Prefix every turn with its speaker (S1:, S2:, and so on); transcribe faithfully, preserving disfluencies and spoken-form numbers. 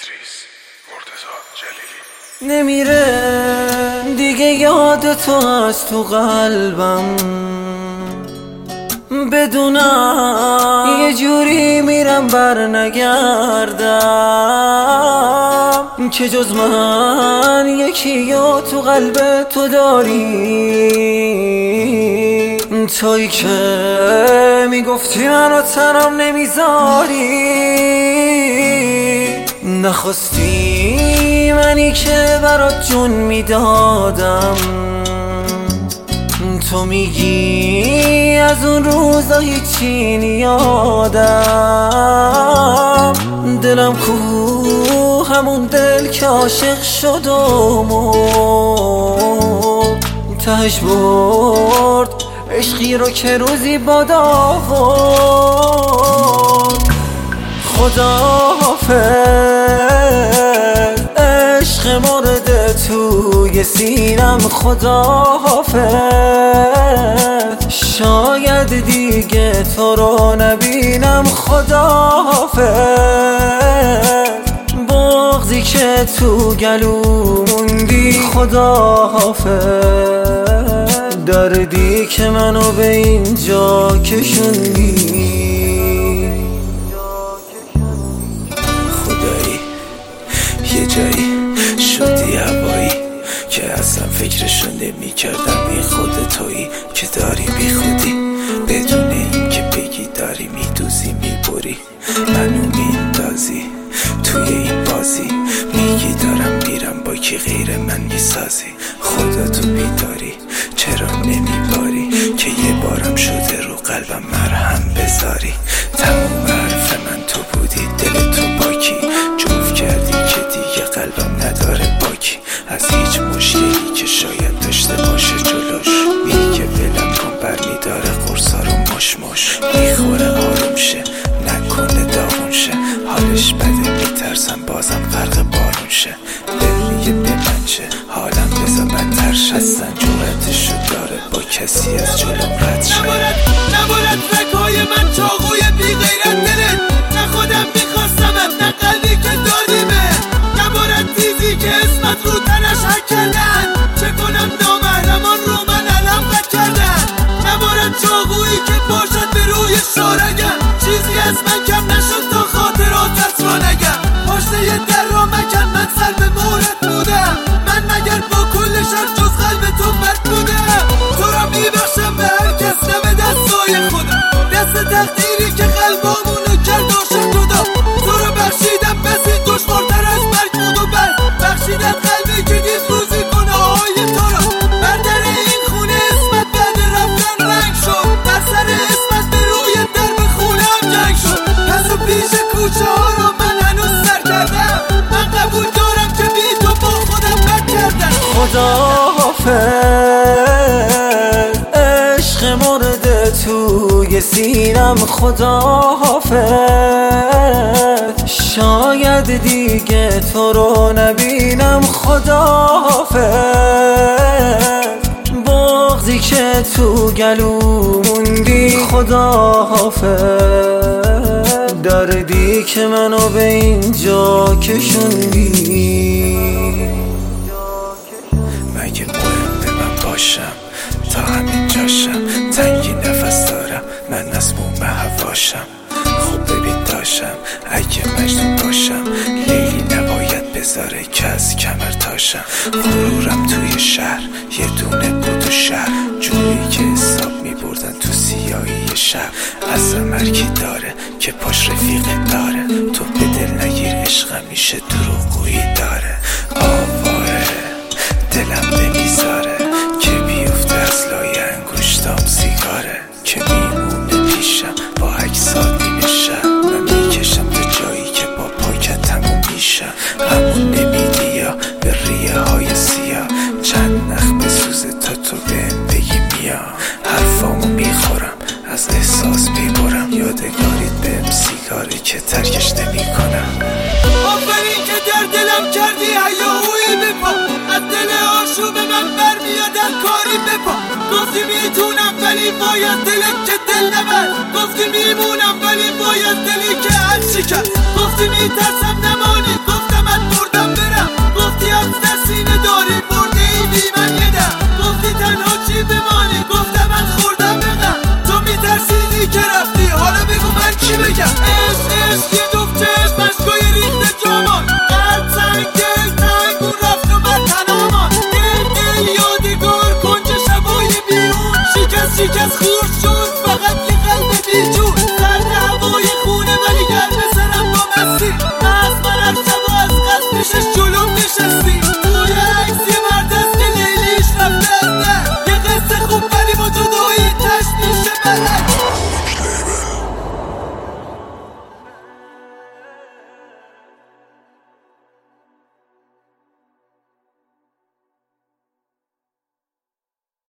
S1: ادریس، مرتضی جلیلی.
S2: نمیره دیگه یاد تو از تو قلبم، بدونم یه جوری میرم بر نگردم که جز من یکی یا تو قلب تو داری، تویی که میگفتی منو تنم نمیذاری، نخواستی منی که برات جون میدادم، تو میگی از اون روزا هیچی نیادم، دلم کو همون دل که عاشق شد و مرد، تهش برد عشقی رو که روزی باد آورد. خداحافظ عشق مورد توی سینم، خداحافظ شاید دیگه تو رو نبینم، خداحافظ بغضی که تو گلو موندی، خداحافظ دردی که منو به اینجا کشوندی.
S3: یه جایی شدی هوایی که اصلا فکرشو نمی کردم، این خود تویی که داری بی خودی، بدون این که بگی داری میدوزی میبری، منو میندازی توی این بازی، میگی دارم میرم با کی غیر من میسازی، خدا تو بیداری چرا نمیباری که یه بارم شده رو قلبم مرهم بذاری، تموم حرف من تو بودی، دل تو باکی جفت کردی که دیگه قلبم نداره باکی، از هیچ مشکلی که شاید داشته باشه جلوش میگه ولم کن، برمیداره قرصا رو مش مش، میخوره آروم شه نکنه داغون شه، حالش بده میترسم بازم غرق بارون شه، دل میگه ببنچه حالم بزا بدتر شه، اصلا جورتشو داره با کسی از جلوم رد شه.
S4: نبارد نبارد رکای من چاقوی بی غیرت دلت، نه خودم میخواستمت نه قلبی که دادیمه، نبارد دیدی که اسمت رو تنش حک کردن، چه کنم نامحرمان رو من علم قد کردن، نبارد چاقویی که باشد به روی شارگم، چیزی از من کم نشد تا خاطراتت را نگم، پاشته یه در را مکن من سر به مورد بودم، من مگر با کل شب جز قلب تو بد بودم، تو را میبخشم به هر کس نه به دستای خودم، دست تقدیری که قلبامونو کرد عاشق جدا، تو رو بخشیدم بسی دشوارتر از مرگ بود و بس، بخشیدم قلبی که دید روزی گناههای تو را، بر در این خونه اسمت بعد رفتن رنگ شد، بر سر اسمت به روی درب خونم جنگ شد، پس و پیش کوچه ها را من هنوز سر کردم، من قبول دارم که بی تو با خودم بد کردم.
S2: خداحافظ عشق مورد توی سینم، خداحافظ شاید دیگه تو رو نبینم، خداحافظ بغضی که تو گلو موندی، خداحافظ دردی که منو به اینجا کشوندی.
S3: مگه مهم به من باشم تا همین جاشم، تنگی نفس دارم من مسموم هواشم، خوب ببین داشم اگه مجنون باشم، لیلی نباید بذاره که از کمر تاشم، غرورم توی شهر یه دونه بود و شهر، جوری که حساب میبردن تو سیاهی شب، از مرکی داره که پاش رفیقه داره، تو به دل نگیر عشقم میشه دروغگویی داره، آواره دلم نمیذاره که بیفته از لای انگوشتام سیگاره، که میمونه پیشم با عکسات نیمه شب، من میکشم به جایی که با پاکتمو میشم، همون نمیدی یا به ریه های سیاه، چند نخ بسوزه تا تو بهم بگی میا، حرفامو میخورم از احساس میبرم، یادگاریت بهم سیگاره که ترکش نمی کنم.
S4: آفرین که در دلم کردی هیاهویی بپا، از دل آشوب من برمیادم کاری بپا، گفتی میتونم ولی باید دلت که دل نبر، گفتی میمونم ولی باید دلی که هر چی کرد، گفتی میترسم نمانی